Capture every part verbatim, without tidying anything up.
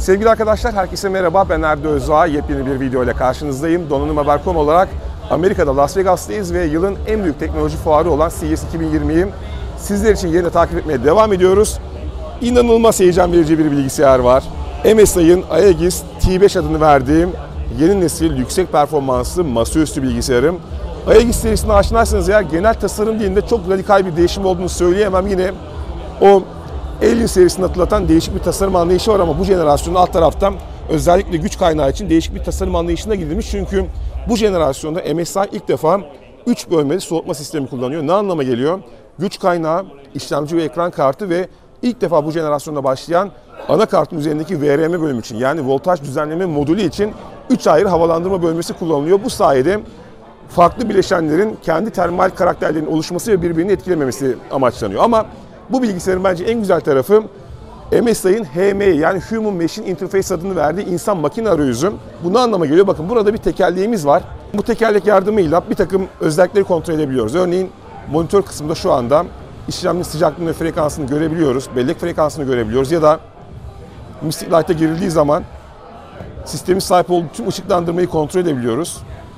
Sevgili arkadaşlar, herkese merhaba. Ben Erdo Özağ. Yepyeni bir video ile karşınızdayım. Donanım Haber nokta com olarak Amerika'da Las Vegas'tayız ve yılın en büyük teknoloji fuarı olan C E S iki bin yirmiyi sizler için yerine takip etmeye devam ediyoruz. İnanılmaz heyecan verici bir bilgisayar var. M S I'ın Aegis T beş adını verdiğim yeni nesil yüksek performanslı masaüstü bilgisayarım. Aegis serisine aşinaysanız eğer genel tasarım dilinde çok radikal bir değişim olduğunu söyleyemem. Yine o Alien serisini hatırlatan değişik bir tasarım anlayışı var ama bu jenerasyonun alt taraftan özellikle güç kaynağı için değişik bir tasarım anlayışına gidilmiş. Çünkü bu jenerasyonda M S I ilk defa üç bölmeli soğutma sistemi kullanıyor. Ne anlama geliyor? Güç kaynağı, işlemci ve ekran kartı ve ilk defa bu jenerasyonda başlayan anakartın üzerindeki V R M bölümü için, yani voltaj düzenleme modülü için üç ayrı havalandırma bölmesi kullanılıyor. Bu sayede farklı bileşenlerin kendi termal karakterlerinin oluşması ve birbirini etkilememesi amaçlanıyor. Ama bu bilgisayarın bence en güzel tarafı M S I'ın H M I, yani Human Machine Interface adını verdiği insan makine arayüzü. Bu ne anlama geliyor? Bakın burada bir tekerleğimiz var. Bu tekerlek yardımıyla bir takım özellikleri kontrol edebiliyoruz. Örneğin monitör kısmında şu anda işlemcinin sıcaklığını ve frekansını görebiliyoruz. Bellek frekansını görebiliyoruz ya da Mystic Light'a girildiği zaman sistemin sahip olduğu tüm ışıklandırmayı kontrol edebiliyoruz.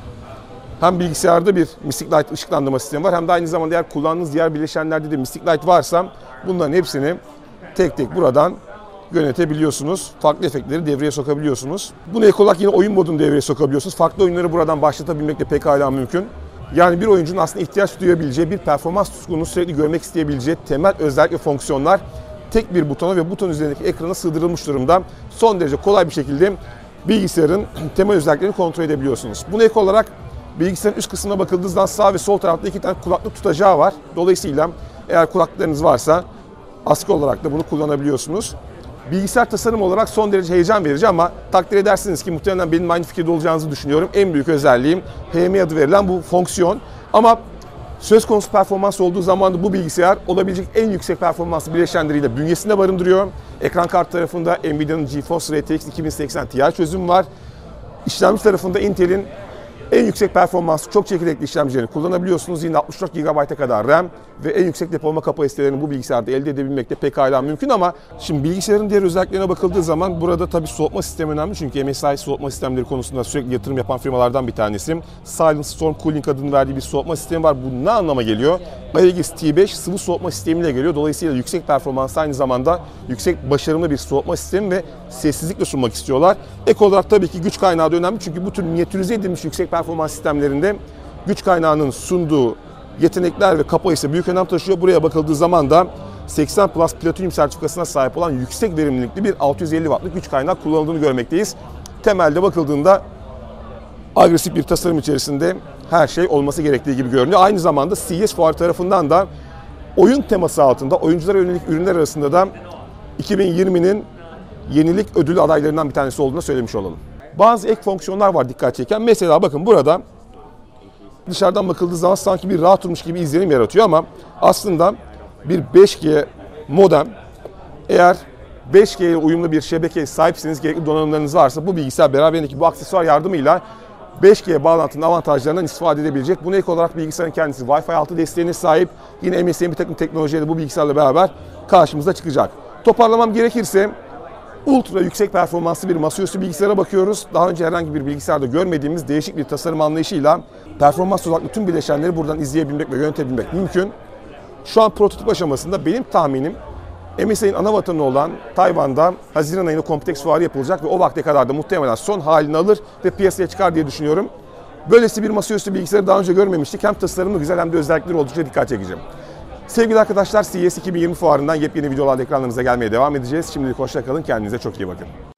Hem bilgisayarda bir Mystic Light ışıklandırma sistemi var hem de aynı zamanda eğer kullandığınız diğer bileşenlerde de Mystic Light varsa bunların hepsini tek tek buradan yönetebiliyorsunuz. Farklı efektleri devreye sokabiliyorsunuz. Buna ek olarak yine oyun modunu devreye sokabiliyorsunuz. Farklı oyunları buradan başlatabilmek de pekala mümkün. Yani bir oyuncunun aslında ihtiyaç duyabileceği, bir performans tutkununu sürekli görmek isteyebileceği temel özellik ve fonksiyonlar tek bir butona ve buton üzerindeki ekrana sığdırılmış durumda. Son derece kolay bir şekilde bilgisayarın temel özelliklerini kontrol edebiliyorsunuz. Buna ek olarak bilgisayarın üst kısmına bakıldığınızda sağ ve sol tarafta iki tane kulaklık tutacağı var. Dolayısıyla eğer kulaklıklarınız varsa askı olarak da bunu kullanabiliyorsunuz. Bilgisayar tasarım olarak son derece heyecan verici ama takdir edersiniz ki muhtemelen benim aynı fikirde olacağınızı düşünüyorum. En büyük özelliğim H M I adı verilen bu fonksiyon. Ama söz konusu performans olduğu zaman da bu bilgisayar olabilecek en yüksek performanslı bileşenleriyle bünyesinde barındırıyor. Ekran kartı tarafında Nvidia'nın GeForce R T X iki bin seksen Ti çözümü var. İşlemci tarafında Intel'in en yüksek performanslı çok çekirdekli işlemcilerini kullanabiliyorsunuz. Yine altmış dört gigabayta kadar RAM ve en yüksek depolama kapasitelerini bu bilgisayarda elde edebilmek de pekala mümkün ama şimdi bilgisayarın diğer özelliklerine bakıldığı zaman burada tabii soğutma sistemi önemli. Çünkü M S I soğutma sistemleri konusunda sürekli yatırım yapan firmalardan bir tanesi. Silent Storm Cooling adını verdiği bir soğutma sistemi var. Bu ne anlama geliyor? Aegis T beş sıvı soğutma sistemiyle geliyor. Dolayısıyla yüksek performanslı, aynı zamanda yüksek başarımlı bir soğutma sistemi ve sessizlikle sunmak istiyorlar. Ek olarak tabii ki güç kaynağı da önemli. Çünkü bu tür minyatürize edilmiş yüksek performans sistemlerinde güç kaynağının sunduğu yetenekler ve kapasite büyük önem taşıyor. Buraya bakıldığı zaman da seksen plus Platinum sertifikasına sahip olan yüksek verimlilikli bir altı yüz elli wattlık güç kaynağı kullanıldığını görmekteyiz. Temelde bakıldığında agresif bir tasarım içerisinde her şey olması gerektiği gibi görünüyor. Aynı zamanda C E S fuarı tarafından da oyun teması altında oyunculara yönelik ürünler arasında da iki bin yirminin yenilik ödülü adaylarından bir tanesi olduğunu söylemiş olalım. Bazı ek fonksiyonlar var dikkat çeken. Mesela bakın burada dışarıdan bakıldığı zaman sanki bir rahat durmuş gibi izlenim yaratıyor ama aslında bir beş G modem, eğer beş G ile uyumlu bir şebekeye sahipseniz, gerekli donanımlarınız varsa bu bilgisayar beraberindeki bu aksesuar yardımıyla beş G bağlantının avantajlarından istifade edebilecek. Buna ek olarak bilgisayarın kendisi Wi-Fi altı desteğine sahip. Yine M S I'nin bir takım teknolojileri bu bilgisayarla beraber karşımıza çıkacak. Toparlamam gerekirse ultra yüksek performanslı bir masaüstü bilgisayara bakıyoruz. Daha önce herhangi bir bilgisayarda görmediğimiz değişik bir tasarım anlayışıyla performans odaklı tüm bileşenleri buradan izleyebilmek ve yönetebilmek mümkün. Şu an prototip aşamasında benim tahminim M S I'nin ana vatanı olan Tayvan'da Haziran ayında Computex fuarı yapılacak ve o vakte kadar da muhtemelen son halini alır ve piyasaya çıkar diye düşünüyorum. Böylesi bir masaüstü bilgisayarı daha önce görmemiştik. Hem tasarımı güzel hem de özellikleri oldukça dikkat çekici. Sevgili arkadaşlar, C E S iki bin yirmi fuarından yepyeni videolarla ekranlarınıza gelmeye devam edeceğiz. Şimdilik hoşça kalın, kendinize çok iyi bakın.